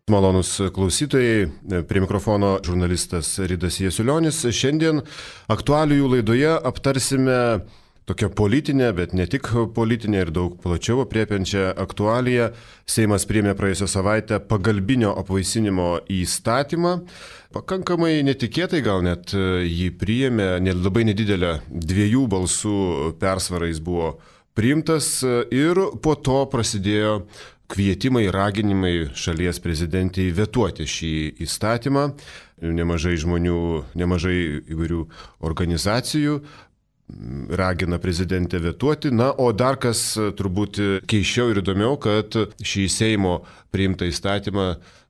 Malonus klausytojai, prie mikrofono žurnalistas Ridas Jasiulionis. Šiandien aktualijų laidoje aptarsime tokią politinę, bet ne tik politinę ir daug plačiau apriepiančią aktualiją. Seimas priėmė praėjusią savaitę pagalbinio apvaisinimo įstatymą. Pakankamai netikėtai gal net jį priėmė, labai nedidelę 2 balsų persvarą jis buvo priimtas ir po to prasidėjo kvietimai, raginimai šalies prezidentei vetuoti šį įstatymą. Nemažai žmonių, nemažai įvairių organizacijų ragina prezidentę vetuoti. Na, o dar kas turbūt keisčiau ir įdomiau, kad šį Seimo priimtą įstatymą,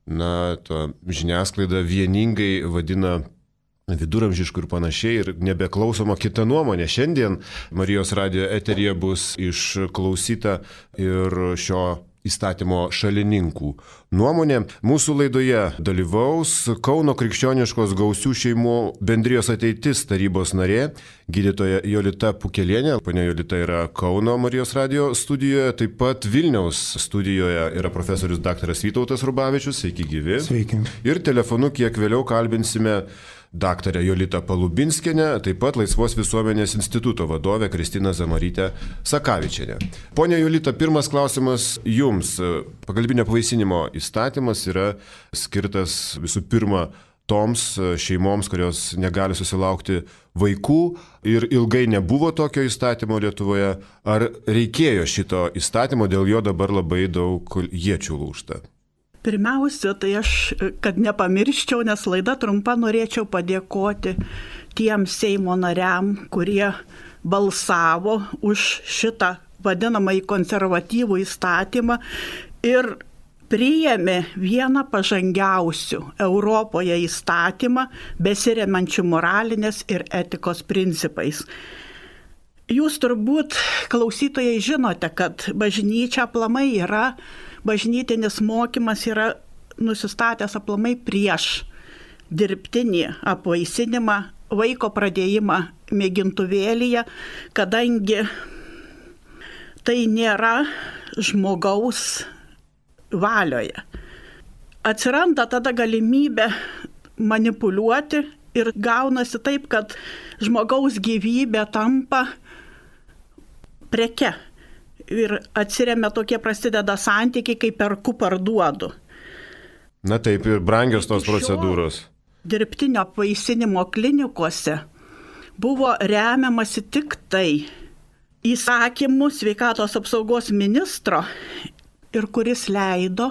žiniasklaida vieningai vadina viduramžiškų ir panašiai ir nebeklausoma kita nuomonė. Šiandien Marijos radijo eteryje bus išklausyta ir šio įstatymo šalininkų nuomonė. Mūsų laidoje dalyvaus Kauno krikščioniškos gausių šeimų bendrijos ateitis tarybos narė, gydytoja Jolita Pukelienė. Ponia Jolita yra Kauno Marijos radijo studijoje, taip pat Vilniaus studijoje yra profesorius daktaras Vytautas Rubavičius. Sveiki gyvi. Sveiki. Ir telefonu kiek vėliau kalbinsime daktarę Jolitą Palubinskienę, taip pat Laisvos visuomenės instituto vadovę Kristiną Zamarytę Sakavičienę. Pone Jolita, pirmas klausimas jums. Pagalbinio apvaisinimo įstatymas yra skirtas visų pirma toms šeimoms, kurios negali susilaukti vaikų ir ilgai nebuvo tokio įstatymo Lietuvoje. Ar reikėjo šito įstatymo, dėl jo dabar labai daug iečių lūžta? Pirmiausia, tai aš, kad nepamirščiau, nes laida trumpa, norėčiau padėkoti tiem Seimo nariam, kurie balsavo už šitą vadinamąjį konservatyvų įstatymą ir priėmė vieną pažangiausių Europoje įstatymą, besiremiančių moralinės ir etikos principais. Jūs turbūt, klausytojai, žinote, kad bažnyčia aplamai bažnytinis mokymas yra nusistatęs aplamai prieš dirbtinį apvaisinimą, vaiko pradėjimą mėgintuvėlyje, kadangi tai nėra žmogaus valioje. Atsiranda tada galimybė manipuliuoti ir gaunasi taip, kad žmogaus gyvybė tampa preke. Ir atsiremia tokie prasideda santykiai, kaip perku parduodu. Na taip, ir brangios tos procedūros. Dirbtinio apvaisinimo klinikose buvo remiamasi tik tai įsakymu sveikatos apsaugos ministro, ir kuris leido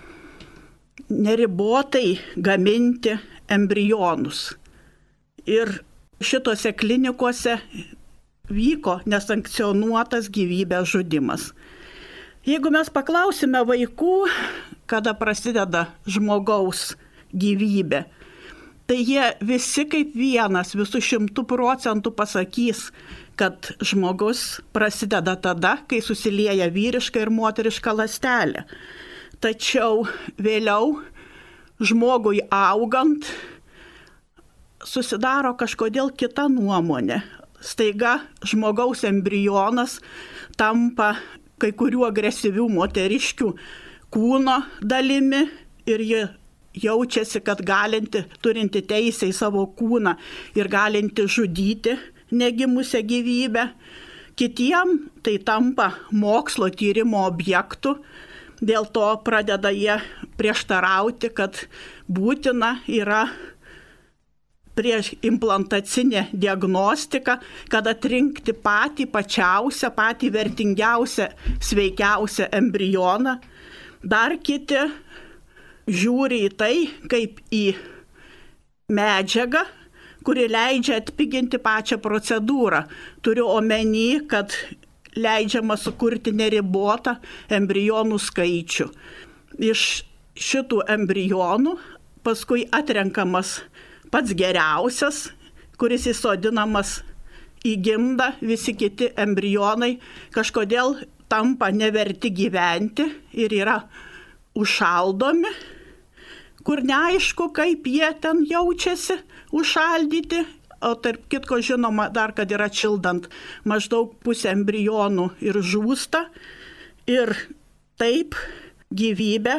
neribotai gaminti embrionus. Ir šitose klinikose vyko nesankcionuotas gyvybės žudimas. Jeigu mes paklausime vaikų, kada prasideda žmogaus gyvybė, tai jie visi kaip vienas, visų 100% pasakys, kad žmogus prasideda tada, kai susilieja vyriška ir moteriška ląstelė. Tačiau vėliau žmogui augant susidaro kažkodėl kita nuomonė. Staiga žmogaus embrionas tampa kai kurių agresyvių moteriškių kūno dalimi ir ji jaučiasi, kad galinti, turinti teisę į savo kūną ir galinti žudyti negimusią gyvybę. Kitiem tai tampa mokslo tyrimo objektu, dėl to pradeda jie prieštarauti, kad būtina yra prieš implantacinę diagnostiką, kad atrinkti patį pačiausią, patį vertingiausią, sveikiausią embrioną. Dar kiti žiūri į tai kaip į medžiagą, kuri leidžia atpiginti pačią procedūrą. Turiu omeny, kad leidžiama sukurti neribotą embrionų skaičių. Iš šitų embrionų paskui atrenkamas pats geriausias, kuris įsodinamas į gimdą, visi kiti embrionai kažkodėl tampa neverti gyventi ir yra užšaldomi, kur neaišku, kaip jie ten jaučiasi užšaldyti, o tarp kitko žinoma dar, kad yra atšildant maždaug pusė embrionų ir žūsta. Ir taip gyvybė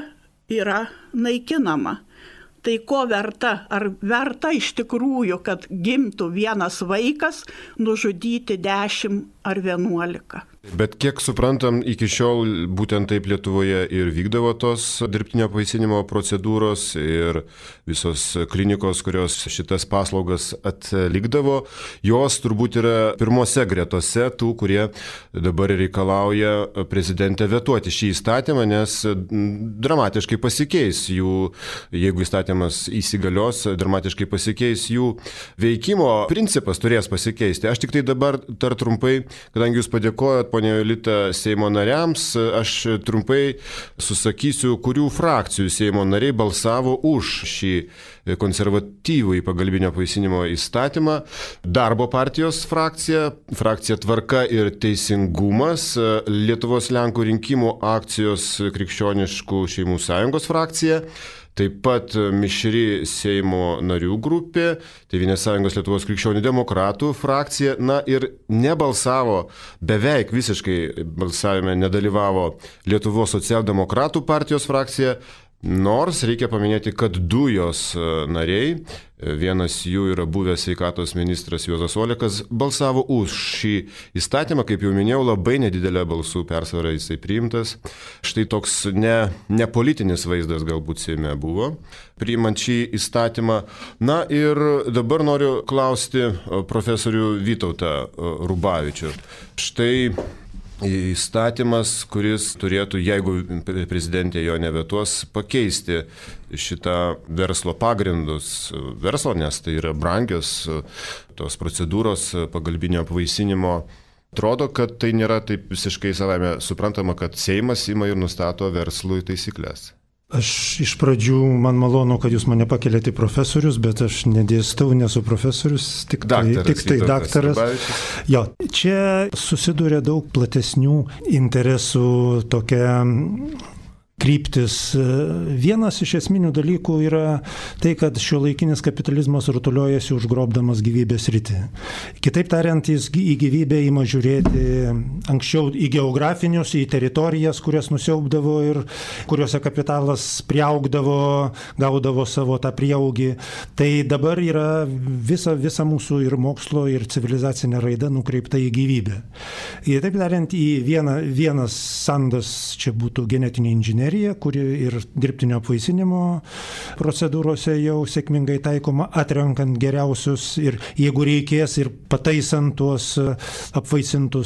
yra naikinama. Tai ko verta? Ar verta iš tikrųjų, kad gimtų vienas vaikas, nužudyti 10 ar 11? Bet kiek suprantam, iki šiol būtent taip Lietuvoje ir vykdavo tos dirbtinio apvaisinimo procedūros ir visos klinikos, kurios šitas paslaugas atlikdavo, jos turbūt yra pirmose gretose tų, kurie dabar reikalauja prezidentę vetuoti šį įstatymą, nes dramatiškai pasikeis jų, jeigu įstatymas įsigalios, dramatiškai pasikeis jų veikimo principas, turės pasikeisti. Aš tik tai dabar dar trumpai, kadangi jūs padėkojot, ponia Jolita, Seimo nariams, aš trumpai susakysiu, kurių frakcijų Seimo nariai balsavo už šį konservatyvų į pagalbinio apvaisinimo įstatymą. Darbo partijos frakcija, frakcija Tvarka ir teisingumas, Lietuvos Lenkų rinkimų akcijos Krikščioniškų šeimų sąjungos frakcija, taip pat mišri Seimo narių grupė, Tėvynės sąjungos Lietuvos krikščionių demokratų frakcija, na ir nebalsavo, beveik visiškai balsavime nedalyvavo Lietuvos socialdemokratų partijos frakcija, nors reikia paminėti, kad 2 jos nariai, vienas jų yra buvęs sveikatos ministras Juozas Olekas, balsavo už šį įstatymą, kaip jau minėjau, labai nedidelė balsų persvara jisai priimtas. Štai toks ne politinis vaizdas galbūt Seime buvo, priimant šį įstatymą. Na ir dabar noriu klausti profesorių Vytautą Rubavičių. Štai įstatymas, kuris turėtų, jeigu prezidentė jo nevetuos, pakeisti šitą verslo pagrindus. Verslo, nes tai yra brangios tos procedūros pagalbinio apvaisinimo. Atrodo, kad tai nėra taip visiškai savame suprantama, kad Seimas ima ir nustato verslui taisyklės. Aš iš pradžių, man malonu, kad jūs mane pakeliate į profesorius, bet aš nedėstau, nesu profesorius, tik tai daktaras. Jo, čia susiduria daug platesnių interesų tokia kryptis. Vienas iš esminių dalykų yra tai, kad šiuolaikinis kapitalizmas rutuliojasi užgrobdamas gyvybės rytį. Kitaip tariant, jis į gyvybę ima žiūrėti anksčiau į geografinius, į teritorijas, kurias nusiaubdavo ir kuriuose kapitalas priaugdavo, gaudavo savo tą prieaugį. Tai dabar yra visa mūsų ir mokslo, ir civilizacinė raida nukreipta į gyvybę. Ir taip tariant, į vienas sandas čia būtų genetinė inžinerija, kuri ir dirbtinio apvaisinimo procedūrose jau sėkmingai taikoma, atrenkant geriausius ir jeigu reikės ir pataisant tuos apvaisintus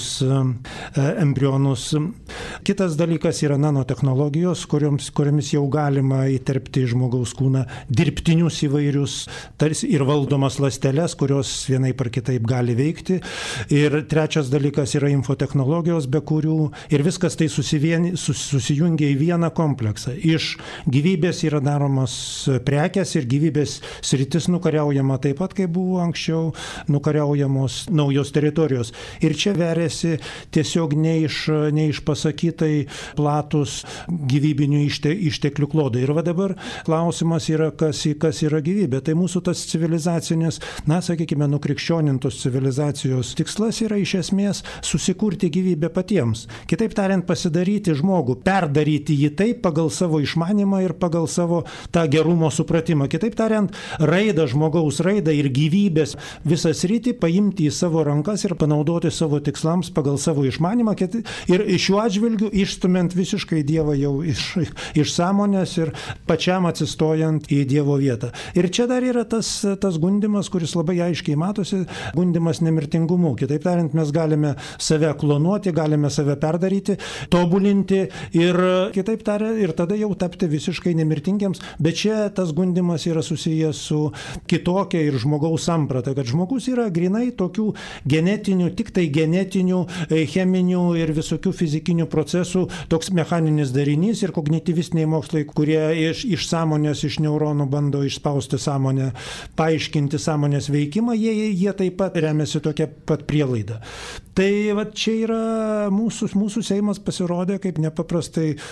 embrionus. Kitas dalykas yra nanotechnologijos, kuriomis jau galima įterpti į žmogaus kūną dirbtinius įvairius tarsi ir valdomas ląsteles, kurios vienaip ar kitaip gali veikti. Ir trečias dalykas yra infotechnologijos, be kurių ir viskas tai susijungia į vieną kompleksą. Iš gyvybės yra daromas prekės ir gyvybės sritis nukariaujama taip pat, kaip buvo anksčiau nukariaujamos naujos teritorijos. Ir čia veriasi tiesiog neišpasakytai platus gyvybinių išteklių klodai. Ir va dabar klausimas yra, kas yra gyvybė. Tai mūsų tas civilizacinis, sakykime, nukrikščionintos civilizacijos tikslas yra iš esmės susikurti gyvybę patiems. Kitaip tariant, pasidaryti žmogų, perdaryti jį taip pagal savo išmanymą ir pagal savo tą gerumo supratimą. Kitaip tariant, žmogaus raidą ir gyvybės visą sritį paimti į savo rankas ir panaudoti savo tikslams pagal savo išmanymą. Ir šiuo atžvilgiu išstumiant visiškai Dievą jau iš sąmonės ir pačiam atsistojant į Dievo vietą. Ir čia dar yra tas gundymas, kuris labai aiškiai matosi, gundymas nemirtingumu. Kitaip tariant, mes galime save klonuoti, galime save perdaryti, tobulinti ir kitaip tariant, ir tada jau tapti visiškai nemirtingiams. Bet čia tas gundymas yra susijęs su kitokia ir žmogaus samprata, kad žmogus yra grinai tokių genetinių, tik tai genetinių, cheminių ir visokių fizikinių procesų, toks mechaninis darinys ir kognityvistiniai mokslai, kurie iš sąmonės, iš neuronų bando išspausti sąmonę, paaiškinti sąmonės veikimą, jie taip pat remiasi tokia pat prielaida. Tai va, čia yra mūsų Seimas pasirodė kaip nepaprastai pažangus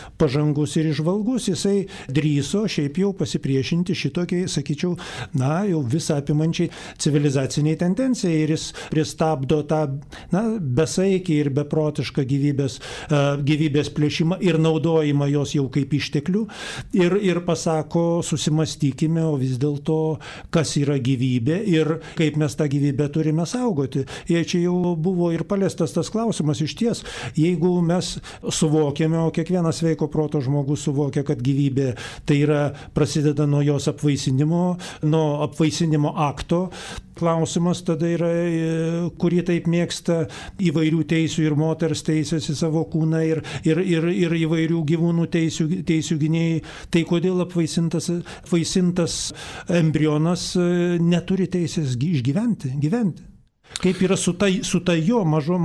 brangus ir išvalgus, jisai drįso šiaip jau pasipriešinti šitokiai, sakyčiau, jau visą apimančiai civilizaciniai tendencijai ir jis pristabdo tą besaikį ir beprotišką gyvybės plėšimą ir naudojimą jos jau kaip išteklių ir pasako, susimastykime, o vis dėlto, kas yra gyvybė ir kaip mes tą gyvybę turime saugoti. Jei čia jau buvo ir paliestas tas klausimas, iš ties, jeigu mes suvokiame, o kiekvienas sveiko proto žmogus suvokia, kad gyvybė tai yra prasideda nuo jos apvaisinimo akto, klausimas tada yra, kurį taip mėgsta įvairių teisių ir moters teisės į savo kūną ir įvairių gyvūnų teisių gynėjai. Tai kodėl apvaisintas embrionas neturi teisės gyventi? Kaip yra su ta jo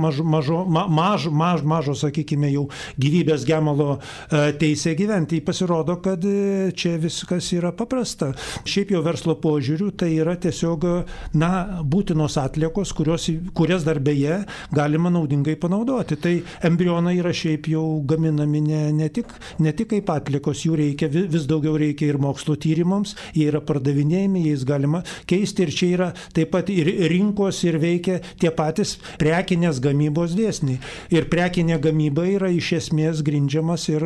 mažo, sakykime, jau gyvybės gemalo teisė gyventi. Pasirodo, kad čia viskas yra paprasta. Šiaip jau verslo požiūriu tai yra tiesiog būtinos atliekos, kurias dar beje galima naudingai panaudoti. Tai embrionai yra šiaip jau gaminami ne tik kaip atliekos, jų reikia, vis daugiau reikia ir mokslo tyrimams, jie yra pardavinėjami, jais galima keisti ir čia yra taip pat ir rinkos ir veikia tie patys prekinės gamybos dėsniai. Ir prekinė gamyba yra iš esmės grindžiamas ir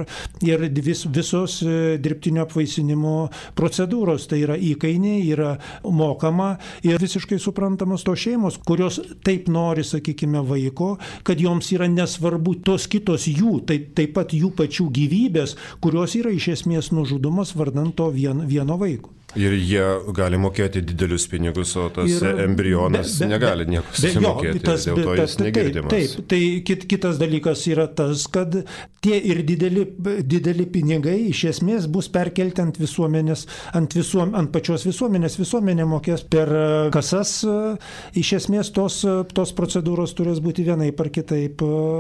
visos dirbtinio apvaisinimo procedūros. Tai yra įkainiai, yra mokama ir visiškai suprantamos tos šeimos, kurios taip nori, sakykime, vaiko, kad joms yra nesvarbu tos kitos jų, taip pat jų pačių gyvybės, kurios yra iš esmės nužudomas vardan to vieno vaiko. Ir jie gali mokėti didelius pinigus, o tas embrionas negali nieko susimokėti, dėl to jis negirdimas. Taip, tai kitas dalykas yra tas, kad tie ir dideli pinigai iš esmės bus perkelti ant visuomenės, ant pačios visuomenės. Visuomenė mokės per kasas, iš esmės tos procedūros turės būti vienaip ar kitaip,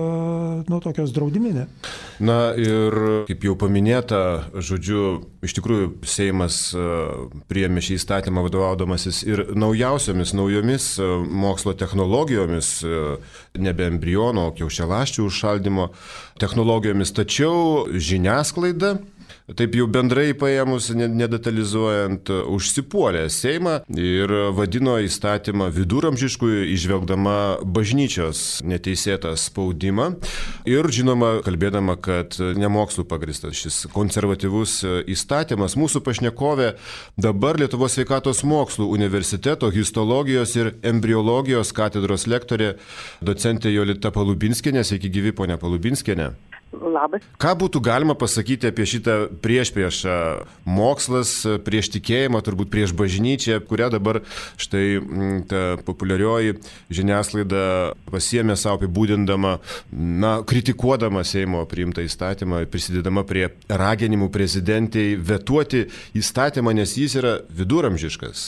tokios draudiminė. Na ir kaip jau paminėta, žodžiu, iš tikrųjų Seimas priėmė šį įstatymą vadovaudamasis ir naujomis mokslo technologijomis, nebe embriono, o kiaušialąsčių užšaldymo technologijomis, tačiau žiniasklaida, taip jau bendrai paėmus, nedetalizuojant, užsipuolė Seimą ir vadino įstatymą viduramžišku, įžvelgdama bažnyčios neteisėtą spaudimą ir, žinoma, kalbėdama, kad nemokslų pagristas šis konservatyvus įstatymas. Mūsų pašnekovė dabar Lietuvos sveikatos mokslų universiteto histologijos ir embriologijos katedros lektorė, docentė Jolita Palubinskienė. Sveiki gyvi, ponia Palubinskienė. Labas. Ką būtų galima pasakyti apie šitą priešpriešą? Mokslas prieš tikėjimą, turbūt prieš bažnyčią, kurią dabar štai ta populiarioji žiniasklaida pasiėmė savo apibūdindama, kritikuodama Seimo priimtą įstatymą, prisidedama prie raginimų prezidentei vetuoti įstatymą, nes jis yra viduramžiškas.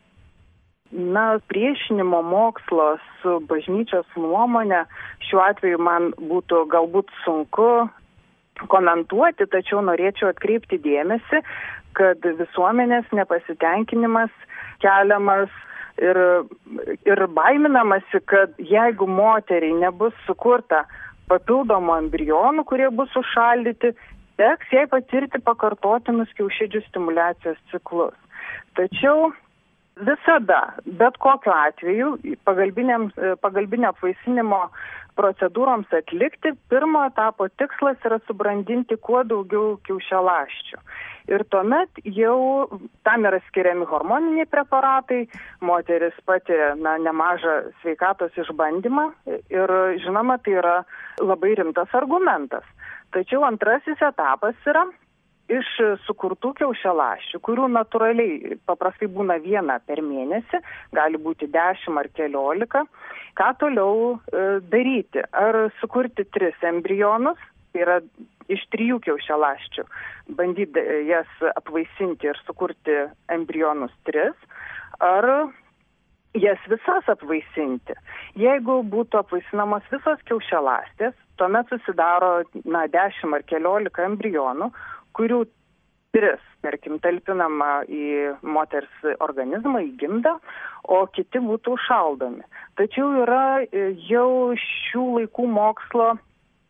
Priešinimo mokslo su bažnyčios nuomonė šiuo atveju man būtų galbūt sunku komentuoti, tačiau norėčiau atkreipti dėmesį, kad visuomenės nepasitenkinimas keliamas ir baiminamasi, kad jeigu moteriai nebus sukurta papildomų embrionų, kurie bus užšaldyti, teks jai patirti pakartotinus kiaušidžių stimuliacijos ciklus. Tačiau visada, bet kokiu atveju, pagalbinio apvaisinimo procedūroms atlikti, pirmo etapo tikslas yra subrandinti kuo daugiau kiaušialąsčių. Ir tuomet jau tam yra skiriami hormoniniai preparatai, moteris patiria nemažą sveikatos išbandymą ir, žinoma, tai yra labai rimtas argumentas. Tačiau antrasis etapas yra iš sukurtų kiaušialąsčių, kurių natūraliai paprastai būna 1 per mėnesį, gali būti 10 ar 14, ką toliau daryti? Ar sukurti 3 embrionus, tai yra iš 3 kiaušialąsčių, bandyti jas apvaisinti ir sukurti embrionus 3, ar jas visas apvaisinti? Jeigu būtų apvaisinamos visos kiaušialąstės, tuomet susidaro 10 ar 14 embrionų, kurių 3, tarkim, talpinama į moters organizmą, į gimdą, o kiti būtų užšaldomi. Tačiau yra jau šių laikų mokslo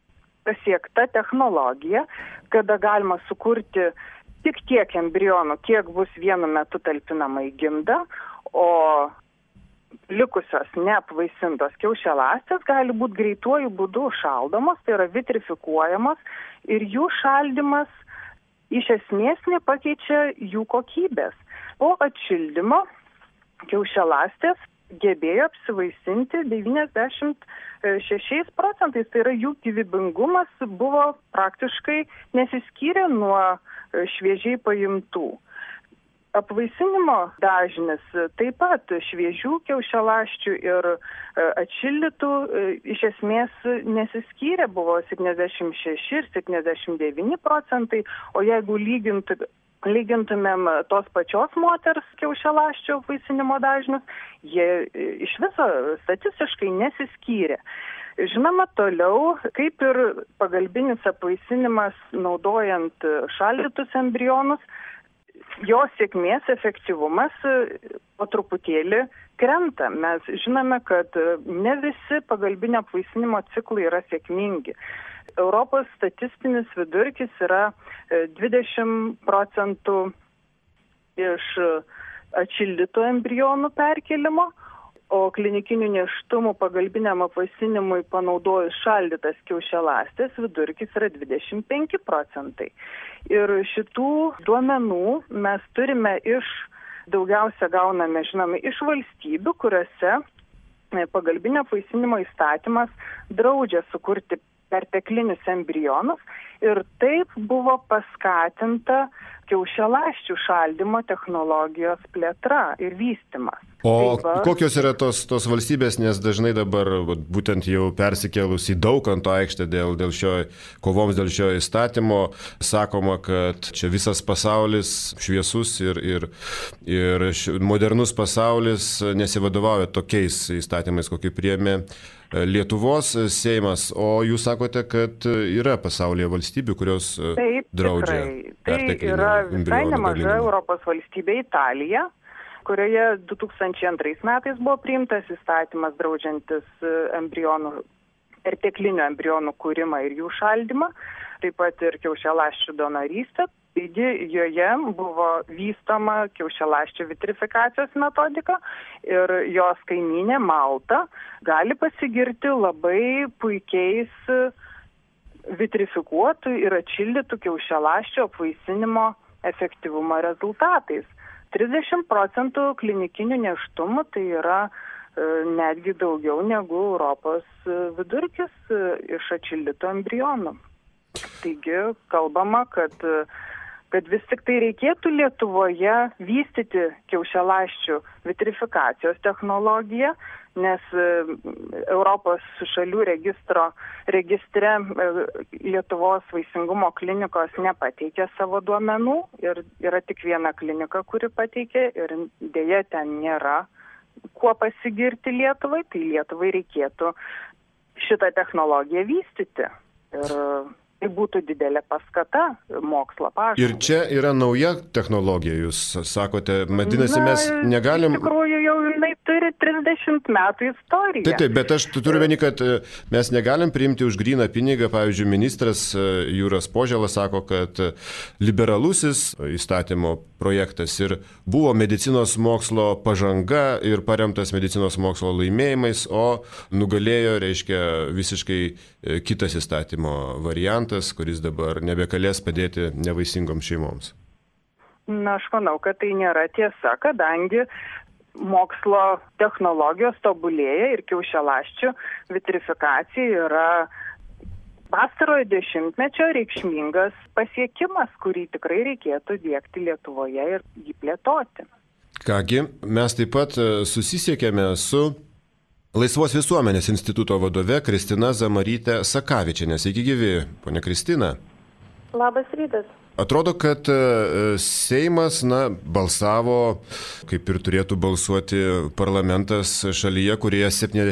pasiekta technologija, kada galima sukurti tik tiek embrionų, kiek bus vienu metu talpinama į gimdą, o likusios neapvaisintos kiaušialąstės gali būti greituoju būdu šaldomos, tai yra vitrifikuojamos ir jų šaldymas iš esmės nepakeičia jų kokybės. Po atšildymo kiaušialąstės gebėjo apsivaisinti 96%, tai yra jų gyvybingumas buvo praktiškai nesiskyrė nuo šviežiai paimtų. Apvaisinimo dažnis taip pat šviežių kiaušialąsčių ir atšildytų iš esmės nesiskyrė, buvo 76 ir 79%, o jeigu lygintumėm tos pačios moters kiaušialąsčių apvaisinimo dažnius, jie iš viso statistiškai nesiskyrė. Žinoma, toliau, kaip ir pagalbinis apvaisinimas naudojant šaldytus embrionus, jo sėkmės efektyvumas po truputėlį krenta. Mes žinome, kad ne visi pagalbinio apvaisinimo ciklai yra sėkmingi. Europos statistinis vidurkis yra 20% iš atšildytų embrionų perkelimo, o klinikinių nėštumų pagalbiniam apvaisinimui panaudojus šaldytas kiaušialąstės vidurkis yra 25%. Ir šitų duomenų mes turime daugiausia gauname, žinome, iš valstybių, kuriuose pagalbinio apvaisinimo įstatymas draudžia sukurti perteklinius embrionus ir taip buvo paskatinta kiaušialąsčių šaldymo technologijos plėtra ir vystymas. O kokios yra tos valstybės, nes dažnai dabar būtent jau persikėlus į Daukanto aikštę kovoms dėl šio įstatymo, sakoma, kad čia visas pasaulis šviesus ir modernus pasaulis nesivadovauja tokiais įstatymais, kokį priėmė Lietuvos Seimas, o jūs sakote, kad yra pasaulyje valstybių, kurios draudžia perteklinį yra visai nemaža Europos valstybė Italija, kurioje 2002 metais buvo priimtas įstatymas draudžiantis perteklinių embrionų kūrimą ir jų šaldymą, taip pat ir kiaušialąsčių donorystę. Taigi joje buvo vystoma kiaušialąsčių vitrifikacijos metodika ir jos kaimynė Malta gali pasigirti labai puikiais vitrifikuotų ir atšildytų kiaušialąsčių apvaisinimo efektyvumo rezultatais. 30% klinikinių nėštumų, tai yra netgi daugiau negu Europos vidurkis iš atšildytų embrionų. Taigi kalbama, kad vis tik tai reikėtų Lietuvoje vystyti kiaušialąsčių vitrifikacijos technologiją, nes Europos šalių registre Lietuvos vaisingumo klinikos nepateikė savo duomenų ir yra tik viena klinika, kuri pateikė ir dėja ten nėra kuo pasigirti Lietuvai, tai Lietuvai reikėtų šitą technologiją vystyti. Ir tai būtų didelė paskata mokslo pažangai. Ir čia yra nauja technologija, jūs sakote, vadinasi, mes negalim... Iš tikrųjų, jau jinai turi 30 metų istoriją. Taip, bet aš turiu meni, kad mes negalim priimti už gryną pinigą. Pavyzdžiui, ministras Jūras Požėla sako, kad liberalusis įstatymo projektas ir buvo medicinos mokslo pažanga ir paremtas medicinos mokslo laimėjimais, o nugalėjo, reiškia, visiškai kitas įstatymo variantas, kuris dabar nebegalės padėti nevaisingoms šeimoms. Na, aš manau, kad tai nėra tiesa, kadangi mokslo technologijos tobulėja ir kiaušialąsčių vitrifikacija yra pastarojo dešimtmečio reikšmingas pasiekimas, kurį tikrai reikėtų diegti Lietuvoje ir jį plėtoti. Kągi, mes taip pat susisiekėme su Laisvos visuomenės instituto vadove Kristina Zamarytė Sakavičienė. Sveiki gyvi, ponia Kristina. Labas rytas. Atrodo, kad Seimas balsavo, kaip ir turėtų balsuoti parlamentas šalyje, kurie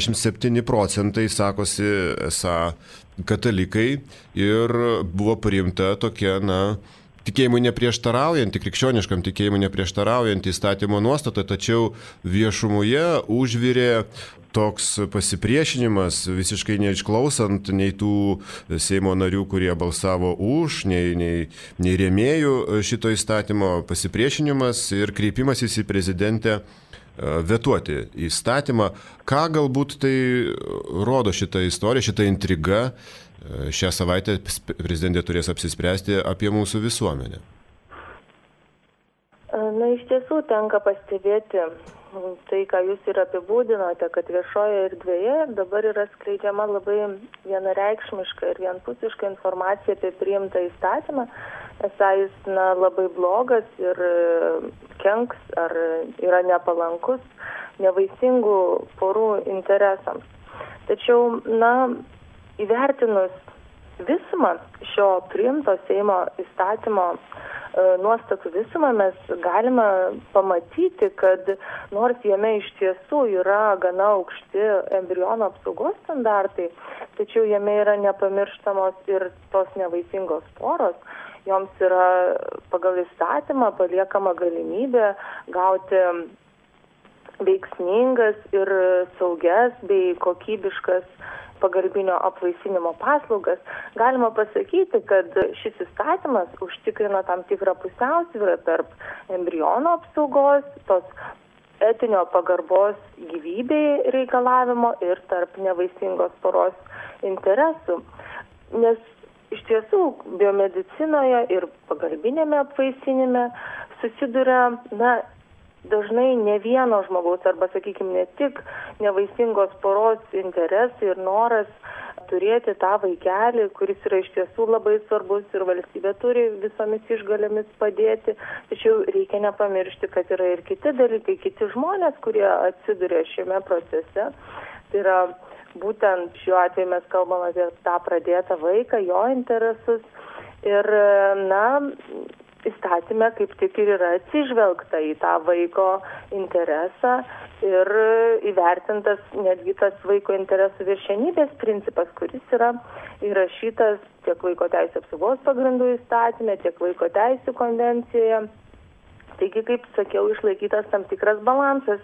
77% sakosi esą katalikai ir buvo priimta tokia, tikėjimui neprieštaraujanti, krikščioniškam tikėjimui neprieštaraujanti įstatymo nuostata, tačiau viešumoje užvirė toks pasipriešinimas, visiškai neišklausant nei tų Seimo narių, kurie balsavo už, nei rėmėjų šito įstatymo, pasipriešinimas ir kreipimasis į prezidentę vetuoti įstatymą. Ką galbūt tai rodo šitą istoriją, šitą intrigą? Šią savaitę prezidentė turės apsispręsti apie mūsų visuomenę. Na, iš tiesų tenka pastebėti tai, ką jūs ir apibūdinote, kad viešoje erdvėje dabar yra skleidžiama labai vienareikšmiška ir vienpusiška informacija apie priimtą įstatymą, esą jis labai blogas ir kenks ar yra nepalankus nevaisingų porų interesams. Tačiau, įvertinus visumą šio priimto Seimo įstatymo nuostatų visumą, mes galime pamatyti, kad nors jame iš tiesų yra gana aukšti embriono apsaugos standartai, tačiau jame yra nepamirštamos ir tos nevaisingos poros. Joms yra pagal įstatymą paliekama galimybė gauti veiksmingas ir saugias bei kokybiškas pagalbinio apvaisinimo paslaugas. Galima pasakyti, kad šis įstatymas užtikrina tam tikrą pusiausvyrą tarp embriono apsaugos, tos etinio pagarbos gyvybei reikalavimo ir tarp nevaisingos poros interesų. Nes iš tiesų biomedicinoje ir pagalbinėme apvaisinime susiduria dažnai ne vieno žmogaus arba, sakykime, ne tik nevaisingos poros interesai ir noras turėti tą vaikelį, kuris yra iš tiesų labai svarbus ir valstybė turi visomis išgalėmis padėti. Tačiau reikia nepamiršti, kad yra ir kiti dalykai, kiti žmonės, kurie atsiduria šiame procese. Tai yra būtent šiuo atveju mes kalbame apie tą pradėtą vaiką, jo interesus ir, įstatyme kaip tik ir yra atsižvelgta į tą vaiko interesą ir įvertintas netgi tas vaiko interesų viršenybės principas, kuris yra įrašytas tiek vaiko teisių apsaugos pagrindų įstatyme, tiek vaiko teisių konvencijoje. Taigi, kaip sakiau, išlaikytas tam tikras balansas.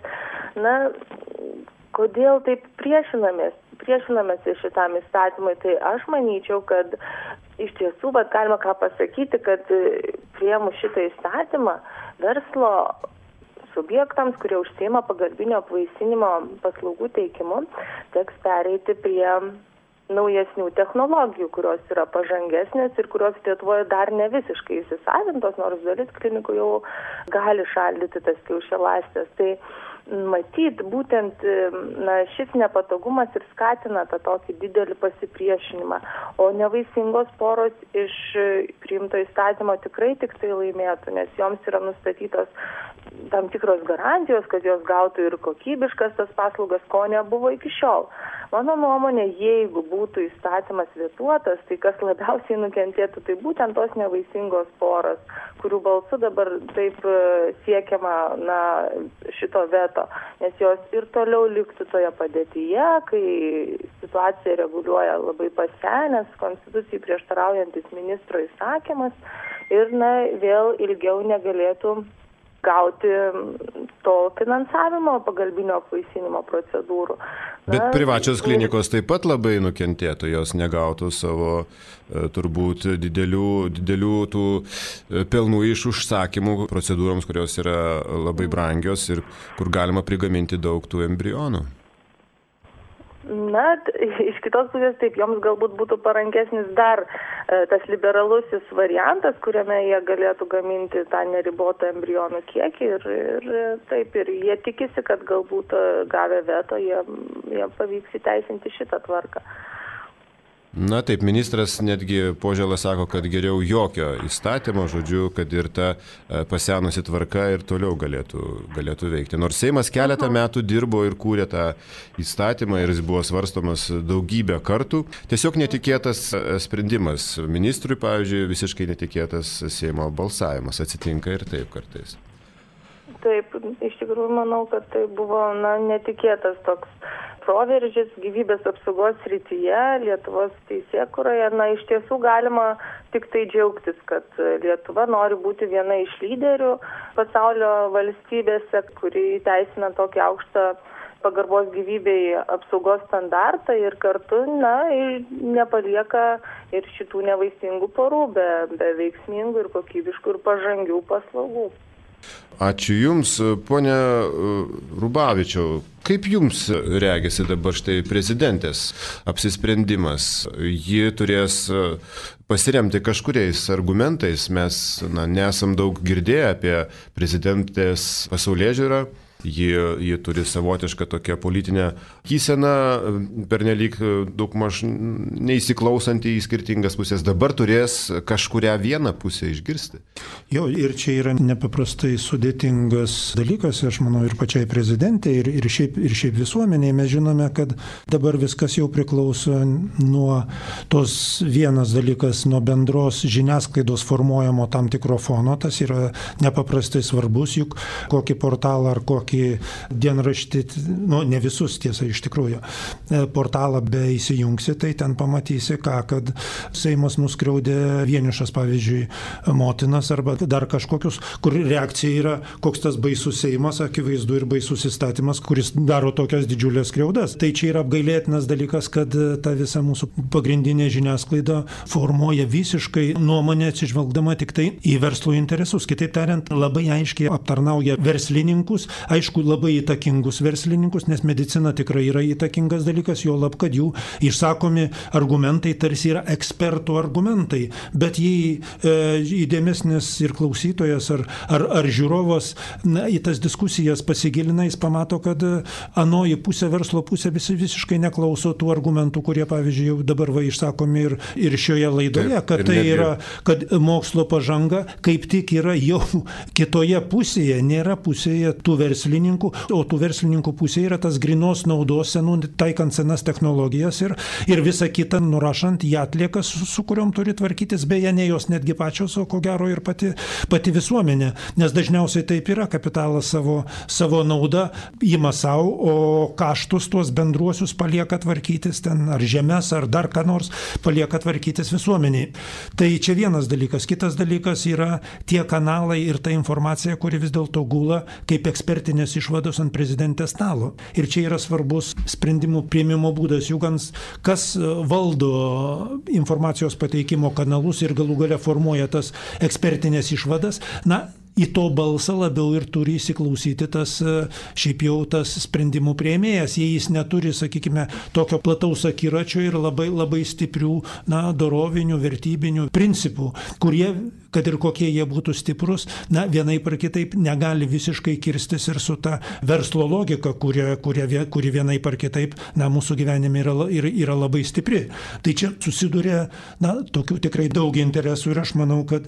Kodėl taip priešinamės šitam įstatymui? Tai aš manyčiau, kad iš tiesų, galima ką pasakyti, kad priėmus šitą įstatymą verslo subjektams, kurie užsiima pagalbinio apvaisinimo paslaugų teikimu, teks pereiti prie naujesnių technologijų, kurios yra pažangesnės ir kurios Lietuvoje dar ne visiškai įsisavintos, nors dalis klinikų jau gali šaldyti tas kiaušialąstes. Tai matyt, būtent šis nepatogumas ir skatina tą tokį didelį pasipriešinimą, o nevaisingos poros iš priimto įstatymo tikrai tik tai laimėtų, nes joms yra nustatytos tam tikros garantijos, kad jos gautų ir kokybiškas tas paslaugas, ko nebuvo iki šiol. Mano nuomonė, jeigu būtų įstatymas vetuotas, tai kas labiausiai nukentėtų, tai būtent tos nevaisingos poros, kurių balsu dabar taip siekiama šito veto, nes jos ir toliau liktų toje padėtyje, kai situacija reguliuoja labai pasenęs, konstitucijai prieštaraujantis ministro įsakymas ir vėl ilgiau negalėtų gauti to finansavimo pagalbinio apvaisinimo procedūrų. Bet privačios klinikos taip pat labai nukentėtų, jos negautų savo turbūt didelių tų pelnų iš užsakymų procedūroms, kurios yra labai brangios ir kur galima prigaminti daug tų embrionų. Iš kitos pusės taip, joms galbūt būtų parankesnis dar tas liberalusis variantas, kuriame jie galėtų gaminti tą neribotą embrionų kiekį ir jie tikisi, kad galbūt gavę veto jie pavyks įteisinti šitą tvarką. Taip, ministras netgi Požėla sako, kad geriau jokio įstatymo, kad ir ta pasenusi tvarka ir toliau galėtų veikti. Nors Seimas keletą metų dirbo ir kūrė tą įstatymą ir jis buvo svarstomas daugybę kartų. Tiesiog netikėtas sprendimas ministrui, pavyzdžiui, visiškai netikėtas Seimo balsavimas. Atsitinka ir taip kartais. Taip, iš tikrųjų manau, kad tai buvo netikėtas toks proveržis gyvybės apsaugos srityje Lietuvos teisėkūroje. Iš tiesų galima tik tai džiaugtis, kad Lietuva nori būti viena iš lyderių pasaulio valstybėse, kuri įteisina tokį aukštą pagarbos gyvybei apsaugos standartą ir kartu, nepalieka ir šitų nevaisingų porų be veiksmingų ir kokybiškų ir pažangių paslaugų. Ačiū Jums, ponia Rubavičiau. Kaip Jums regisi dabar štai prezidentės apsisprendimas? Ji turės pasiremti kažkuriais argumentais. Mes nesam daug girdėję apie prezidentės pasaulėžiūrą. Ji turi savotišką tokią politinę kyseną, pernelyg daugmaž neįsiklausantį į skirtingas pusės. Dabar turės kažkurią vieną pusę išgirsti. Jo, ir čia yra nepaprastai sudėtingas dalykas, aš manau, ir pačiai prezidentė, ir šiaip visuomeniai. Mes žinome, kad dabar viskas jau priklauso nuo tos vienas dalykas, nuo bendros žiniasklaidos formuojamo tam tikro fono. Tas yra nepaprastai svarbus, juk kokį portalą ar kokį dienraštį, ne visus tiesa iš tikrųjų, portalą be įsijungsi, tai ten pamatysi kad Seimas nuskriaudė vienišas, pavyzdžiui, motinas arba dar kažkokius, kur reakcija yra, koks tas baisus Seimas, akivaizdu ir baisus įstatymas, kuris daro tokias didžiulės skriaudas. Tai čia yra apgailėtinas dalykas, kad ta visa mūsų pagrindinė žiniasklaida formuoja visiškai nuomonę atsižvelgdama tik tai į verslo interesus. Kitaip tariant, labai aiškiai aptarnauja verslininkus, aišku, labai įtakingus verslininkus, nes medicina tikrai yra įtakingas dalykas, juolab, kad jų išsakomi argumentai tarsi yra ekspertų argumentai, bet jei įdėmesnis ir klausytojas ar žiūrovas į tas diskusijas pasigilina, jis pamato, kad anoji pusė, verslo pusė visiškai neklauso tų argumentų, kurie, pavyzdžiui, jau dabar išsakomi ir šioje laidoje, kad tai yra, kad mokslo pažanga kaip tik yra jau kitoje pusėje, nėra pusėje tų verslininkų, o tų verslininkų pusėje yra tas grinos naudos taikant senas technologijas ir visą kitą nurašant į atliekas, su kuriuom turi tvarkytis, beje, ne jos netgi pačios, o ko gero ir pati visuomenė, nes dažniausiai taip yra, kapitalas savo naudą ima savo, o kaštus tuos bendruosius palieka tvarkytis ten, ar žemės, ar dar ką nors palieka tvarkytis visuomeniai. Tai čia vienas dalykas. Kitas dalykas yra tie kanalai ir ta informacija, kuri vis dėlto gula kaip ekspertinės išvados ant prezidentės stalo. Ir čia yra svarbus sprendimų priėmimo būdas, juk kas valdo informacijos pateikimo kanalus ir galų gale formuoja tas ekspertinės išvadas, į to balsą labiau ir turi įsiklausyti šiaip jau tas sprendimų priėmėjas, jei jis neturi, sakykime, tokio plataus akiračio ir labai, labai stiprių, dorovinių, vertybinių principų, kurie, kad ir kokie jie būtų stiprus, vienaip ar kitaip negali visiškai kirstis ir su ta verslo logika, kuri vienaip ar kitaip, mūsų gyvenime yra labai stipri. Tai čia susiduria, tokių tikrai daug interesų ir aš manau, kad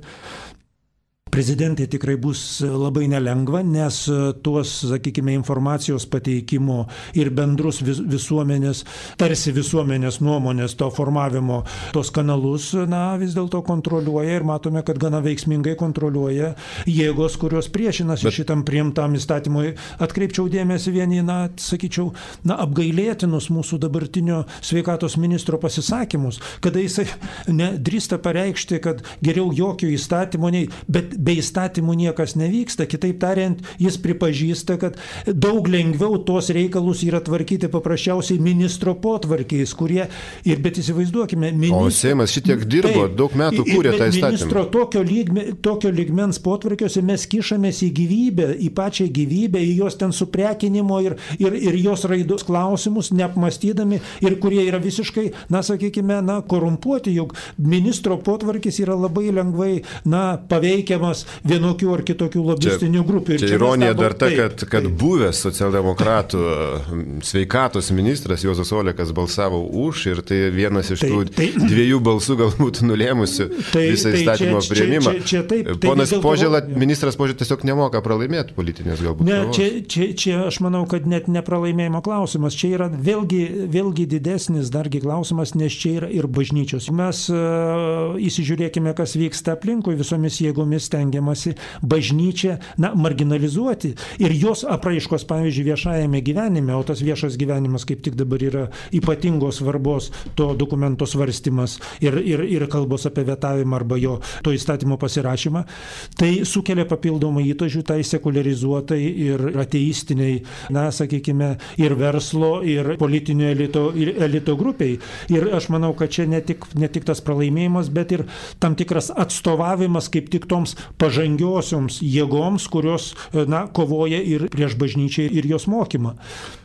prezidentai tikrai bus labai nelengva, nes tuos, sakykime, informacijos pateikimo ir bendrus visuomenės, tarsi visuomenės nuomonės to formavimo, tos kanalus, vis dėlto kontroliuoja ir matome, kad gana veiksmingai kontroliuoja jėgos, kurios priešinasi šitam priimtam įstatymui. Atkreipčiau dėmesį vieni, sakyčiau, apgailėtinus mūsų dabartinio sveikatos ministro pasisakymus, kada jisai drįsta pareikšti, kad geriau jokio įstatymo nei, bet be įstatymų niekas nevyksta. Kitaip tariant, jis pripažįsta, kad daug lengviau tuos reikalus yra tvarkyti paprasčiausiai ministro potvarkiais, kurie, bet įsivaizduokime, O Seimas šitiek dirbo, daug metų kūrė tą įstatymą. Ministro tokio lygmens potvarkiuose mes kišamės į gyvybę, į pačią gyvybę, į jos ten suprekinimo ir jos raidos klausimus, neapmastydami ir kurie yra visiškai, sakykime, korumpuoti, juk ministro potvarkis yra labai lengvai, paveikiamas vienokių ar kitokių lobistinių grupių. Čia ironija dar ta, kad buvęs socialdemokratų sveikatos ministras Juozas Olekas balsavo už ir tai vienas iš tų dviejų balsų galbūt nulėmusių visą įstatymo priėmimą. Ponas Požėla, ministras Požėla tiesiog nemoka pralaimėti politinės galbūt. Ne, čia aš manau, kad net nepralaimėjimo klausimas. Čia yra vėlgi didesnis dargi klausimas, nes čia yra ir bažnyčios. Mes įsižiūrėkime, kas vyksta aplinkui, visomis jėgomis stengiamasi bažnyčią, marginalizuoti ir jos apraiškos, pavyzdžiui, viešajame gyvenime, o tas viešas gyvenimas kaip tik dabar yra ypatingos svarbos to dokumento svarstymas ir kalbos apie vetavimą arba jo to įstatymo pasirašymą, tai sukelia papildomą įtažų tai sekularizuotai ir ateistiniai, sakykime, ir verslo, ir politinio elito grupiai. Ir aš manau, kad čia ne tik tas pralaimėjimas, bet ir tam tikras atstovavimas kaip tik toms pažangiosioms jėgoms, kurios kovoja ir prieš bažnyčią ir jos mokymą.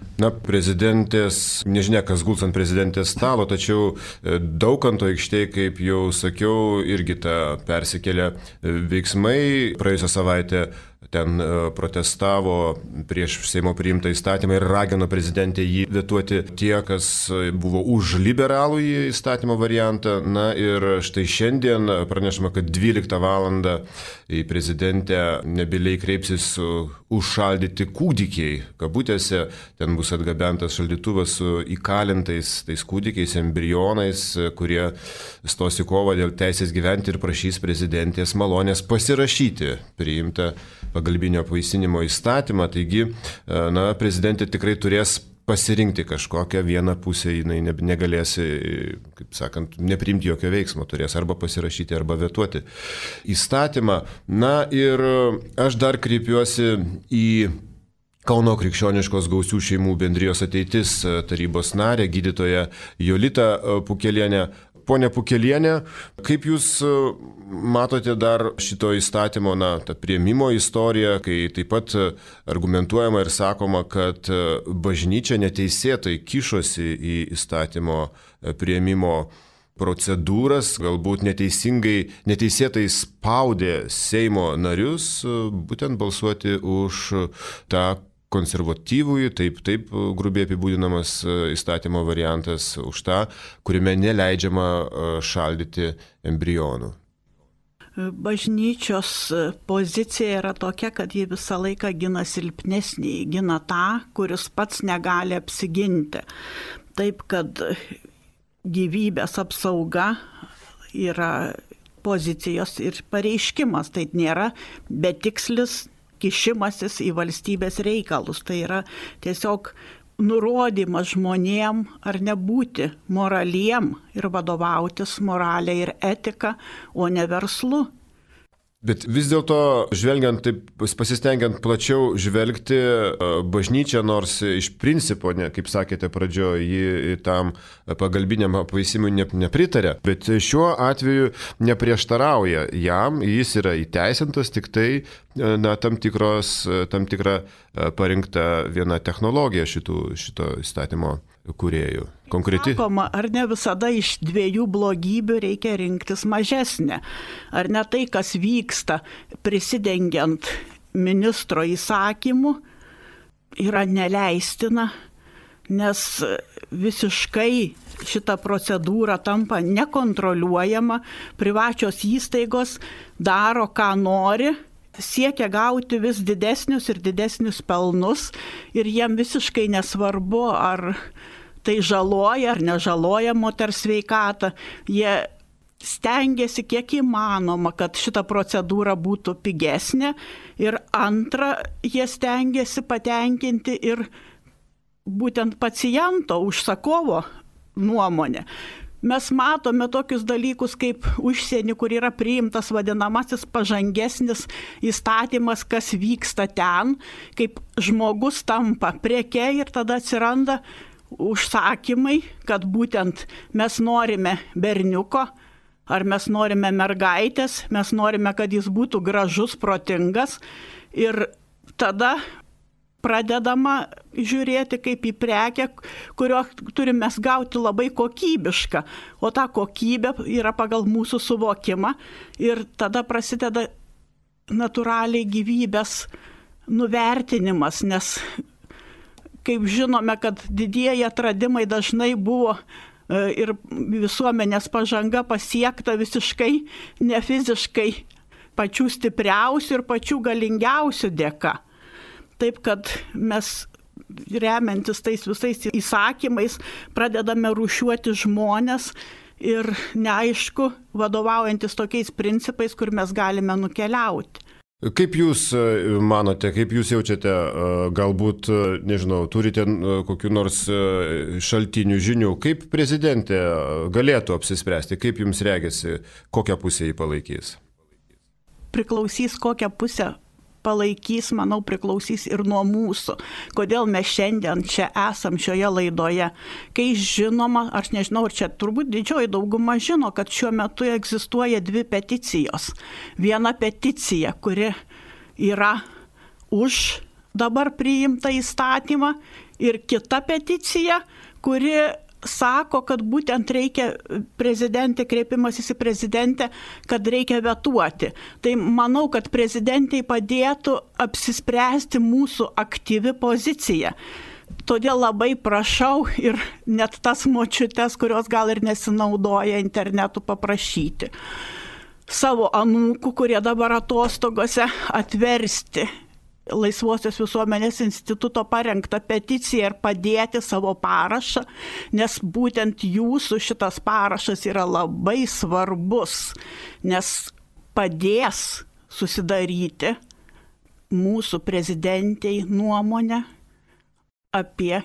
Prezidentės, nežinia, kas guls ant prezidentės stalo, tačiau Daukanto aikštėje, kaip jau sakiau, irgi ta persikėlė veiksmai. Praėjusią savaitę ten protestavo prieš Seimo priimtą įstatymą ir ragino prezidentę jį vetuoti tie, kas buvo už liberalų įstatymo variantą. Ir štai šiandien pranešama, kad 12 valandą į prezidentę nebyliai kreipsis užšaldyti kūdikiai. Kabutėse ten bus atgabentas šaldytuvas su įkalintais tais kūdikiais, embrionais, kurie stos į kovą dėl teisės gyventi ir prašys prezidentės malonės pasirašyti priimtą pagalbinio apvaisinimo įstatymą. Taigi, prezidentė tikrai turės pasirinkti kažkokią vieną pusę, jinai negalės, kaip sakant, nepriimti jokio veiksmo, turės arba pasirašyti, arba vetuoti įstatymą. Ir aš dar kreipiuosi į Kauno krikščioniškos gausių šeimų bendrijos ateitis tarybos narę, gydytoją Jolitą Pukelienę. Pone Pukelienė, kaip Jūs matote dar šito įstatymo, tą priėmimo istoriją, kai taip pat argumentuojama ir sakoma, kad bažnyčia neteisėtai kišosi į įstatymo priėmimo procedūras, galbūt neteisėtai spaudė Seimo narius būtent balsuoti už tą konservatyvųjį, taip grubiai apibūdinamas įstatymo variantas, už tą, kuriame neleidžiama šaldyti embrionų. Bažnyčios pozicija yra tokia, kad ji visą laiką gina silpnesnį, gina tą, kuris pats negali apsiginti. Taip, kad gyvybės apsauga yra pozicijos ir pareiškimas, tai nėra betikslis kišimasis į valstybės reikalus. Tai yra tiesiog nurodymas žmonėm ar nebūti moraliem ir vadovautis moralę ir etiką, o ne verslu. Bet vis dėlto, žvelgiant, taip pasistengiant plačiau žvelgti, bažnyčia, nors iš principo, kaip sakėte pradžioje, ji tam pagalbiniam apvaisimui nepritarė, bet šiuo atveju neprieštarauja jam, jis yra įteisintas, tik tai tam tikra parinkta viena technologija šito įstatymo kūrėjų. Konkreti. Sakoma, ar ne visada iš dviejų blogybių reikia rinktis mažesnę? Ar ne tai, kas vyksta prisidengiant ministro įsakymu, yra neleistina, nes visiškai šita procedūra tampa nekontroliuojama, privačios įstaigos daro, ką nori, siekia gauti vis didesnius ir didesnius pelnus ir jiem visiškai nesvarbu, ar tai žaloja ar nežaloja moters sveikatą. Jie stengiasi kiek įmanoma, kad šita procedūra būtų pigesnė ir antra, jie stengiasi patenkinti ir būtent paciento, užsakovo nuomonę. Mes matome tokius dalykus kaip užsienį, kur yra priimtas vadinamasis pažangesnis įstatymas, kas vyksta ten, kaip žmogus tampa preke ir tada atsiranda užsakymai, kad būtent mes norime berniuko, ar mes norime mergaitės, mes norime, kad jis būtų gražus, protingas ir tada pradedama žiūrėti kaip į prekę, kurio turime gauti labai kokybišką, o ta kokybė yra pagal mūsų suvokimą ir tada prasideda natūraliai gyvybės nuvertinimas, nes kaip žinome, kad didieji atradimai dažnai buvo ir visuomenės pažanga pasiekta visiškai ne fiziškai pačių stipriausių ir pačių galingiausių dėka. Taip, kad mes remiantis tais visais įsakymais pradedame rūšiuoti žmonės ir neaišku, vadovaujantis tokiais principais, kur mes galime nukeliauti. Kaip Jūs manote, kaip Jūs jaučiate, galbūt, nežinau, turite kokių nors šaltinių žinių, kaip prezidentė galėtų apsispręsti, kaip Jums regisi, kokią pusę jį palaikys? Priklausys, kokią pusę palaikys, manau, priklausys ir nuo mūsų. Kodėl mes šiandien čia esam šioje laidoje. Kai žinoma, aš nežinau, ar čia turbūt didžioji dauguma žino, kad šiuo metu egzistuoja 2 peticijos. Viena peticija, kuri yra už dabar priimtą įstatymą, ir kita peticija, kuri sako, kad būtent reikia kreipimasis į prezidentę, kad reikia vetuoti. Tai manau, kad prezidentei padėtų apsispręsti mūsų aktyvi pozicija. Todėl labai prašau ir net tas močiutes, kurios gal ir nesinaudoja internetu, paprašyti savo anūkų, kurie dabar atostogose, atversti Laisvosios visuomenės instituto parengtą peticiją ir padėti savo parašą, nes būtent jūsų šitas parašas yra labai svarbus, nes padės susidaryti mūsų prezidentei nuomonę apie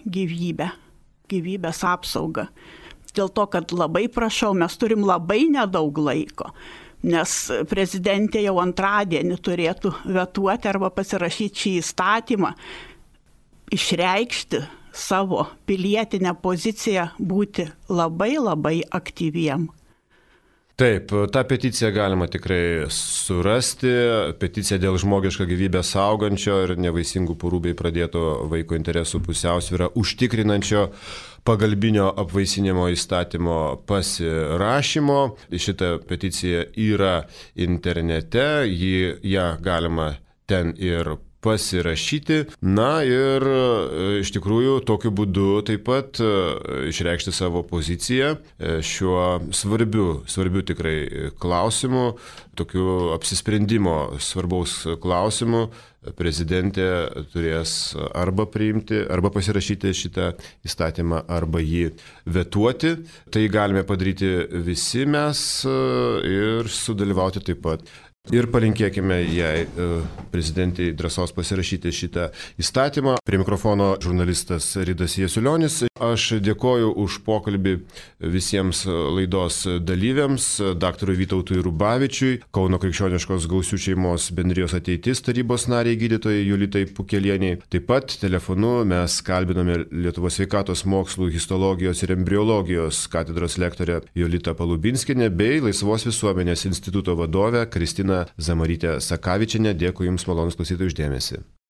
gyvybės apsaugą. Dėl to, kad labai prašau, mes turim labai nedaug laiko. Nes prezidentė jau antradienį turėtų vetuoti arba pasirašyti šį įstatymą, išreikšti savo pilietinę poziciją, būti labai labai aktyviem. Taip, tą peticiją galima tikrai surasti. Peticija dėl žmogišką gyvybę saugančio ir nevaisingų porų bei pradėto vaiko interesų pusiausvyrą užtikrinančio pagalbinio apvaisinimo įstatymo pasirašymo. Šita peticija yra internete, ją galima ten ir pasirašyti. Na ir iš tikrųjų tokiu būdu taip pat išreikšti savo poziciją šiuo svarbiu tikrai klausimu, tokiu apsisprendimo svarbaus klausimu. Prezidentė turės arba priimti, arba pasirašyti šitą įstatymą, arba jį vetuoti. Tai galime padaryti visi mes ir sudalyvauti taip pat. Ir palinkėkime jai, prezidentei, drąsos pasirašyti šitą įstatymą. Prie mikrofono žurnalistas Ridas Jasiulionis. Aš dėkoju už pokalbį visiems laidos dalyviams, daktarui Vytautui Rubavičiui, Kauno Krikščioniškos Gausių šeimos bendrijos ateitis tarybos nariai gydytojai Julitai Pukelieniai. Taip pat telefonu mes kalbinome Lietuvos sveikatos mokslų, histologijos ir embriologijos katedros lektorę Jolitą Palubinskienę bei Laisvos visuomenės instituto vadovę Kristiną Zamarytę Sakavičienę. Dėkui Jums, malonūs klausytojai, už dėmesį.